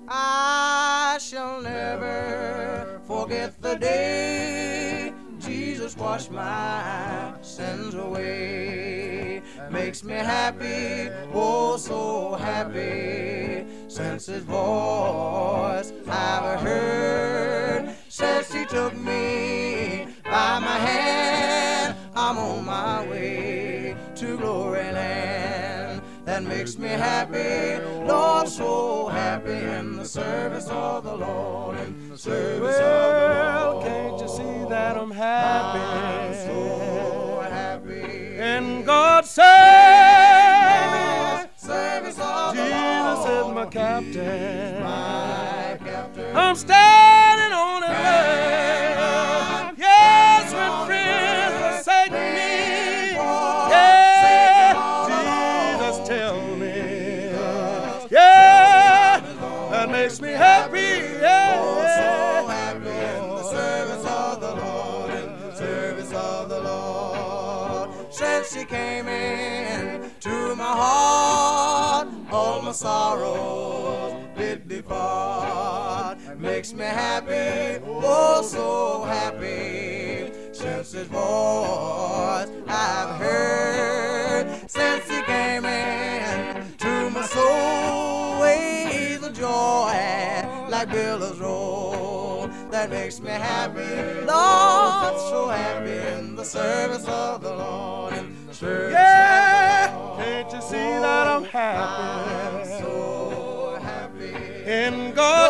I shall never forget the day Jesus washed my sins away. Makes me happy, oh so happy, since his voice I've heard. Since he took me by my hand, I'm on my way to glory land. That makes me happy, Lord, so happy, in the service of the Lord, in the service of the Lord. Can't you see that I'm happy? I'm so happy in God's service. Service of the Jesus Lord. is my captain. My captain. I'm standing on his word. Yes, when friends forsake me. Yeah, Jesus tell me. Yeah, that makes me happy. Yeah, so happy in the service of the Lord, in the service of the Lord. Since she came in to my heart, all my sorrows did depart. Makes me happy, oh so happy, since his voice I've heard. Since he came in to my soul, waves of joy like billows roll. That makes me happy, Lord, so happy, in the service of the Lord, in the service yeah. of the Lord. Can't you see that I'm happy? I'm so happy in God.